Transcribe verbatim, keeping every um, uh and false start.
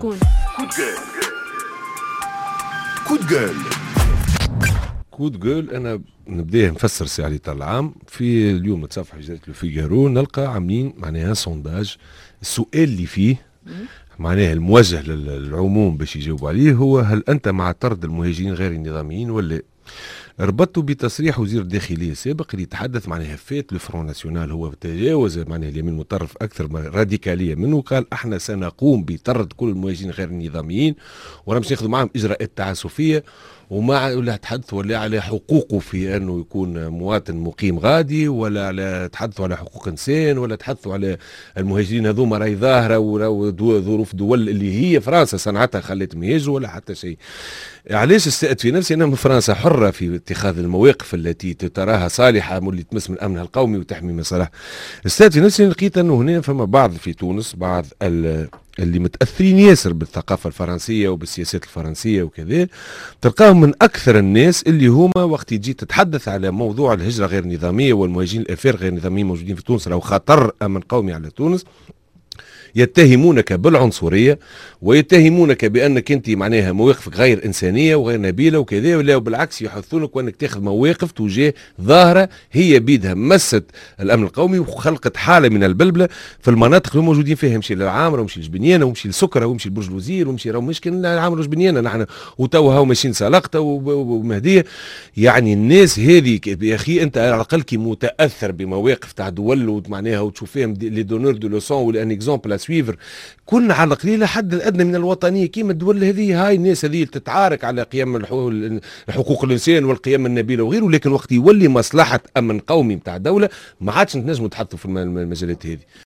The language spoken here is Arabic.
شكون؟ كود جول كود جول انا نبداه نفسر ساعة العام. في اليوم تصفح جريدة لو فيغارو نلقى عاملين معناها سونداج. السؤال اللي فيه معناها الموجه للعموم باش يجاوبوا عليه هو: هل انت مع طرد المهاجرين غير النظاميين ولا؟ ربطوا بتصريح وزير الداخلية السابق اللي يتحدث معناها فات لو فرون ناسيونال، هو تجاوز معناها اليمين المتطرف اكثر راديكاليه منه، قال احنا سنقوم بطرد كل المهاجرين غير النظاميين ولا باش ناخذ معهم اجراءات تعسفيه، وما ولا تحدثوا ولا على حقوقه في انه يكون مواطن مقيم غادي، ولا على تحدثوا على حقوق انسان، ولا تحدثوا على المهاجرين هذوما راهي ظاهره وظروف دول اللي هي فرنسا صنعتها خلتهم يهاجروا ولا حتى شيء. علاش استأت في نفسي أن فرنسا حرة في اتخاذ المواقف التي تراها صالحة واللي تمس من أمنها القومي وتحمي مصالح. استأت في نفسي لقيت أنه هنا فما بعض في تونس بعض اللي متأثرين ياسر بالثقافة الفرنسية وبالسياسات الفرنسية وكذا، تلقاهم من أكثر الناس اللي هما وقت يجي تتحدث على موضوع الهجرة غير النظامية والمهاجرين الأفار غير النظاميين موجودين في تونس أو خطر أمن قومي على تونس، يتهمونك بالعنصريه ويتهمونك بانك انت معناها مواقفك غير انسانيه وغير نبيله وكذا، ولا بالعكس يحثونك وانك تاخذ مواقف تجاه ظاهره هي بيدها مست الامن القومي وخلقت حاله من البلبله في المناطق اللي موجودين فيها. مشي للعامره ومشي لجبنيانه ومشي لسكره ومشي لبرج الوزير ومشي راهو مشكل العامره وجبنيانه نحن وتوا هاو ماشيين سلقطه ومهديه. يعني الناس هذه يا اخي انت على الاقل كي متاثر بمواقف تاع دول معناها وتشوف فيهم لي دونور دو لوسون ولا ان اكزومبل سويفر، كنا على القليل حد الادنى من الوطنيه كيما الدول هذه. هاي الناس هذه تتعارك على قيم حقوق الانسان والقيم النبيله وغيره، لكن وقت يولي مصلحه امن قومي نتاع دوله ما عادش نتنجموا نتحدثوا في المجالات هذه.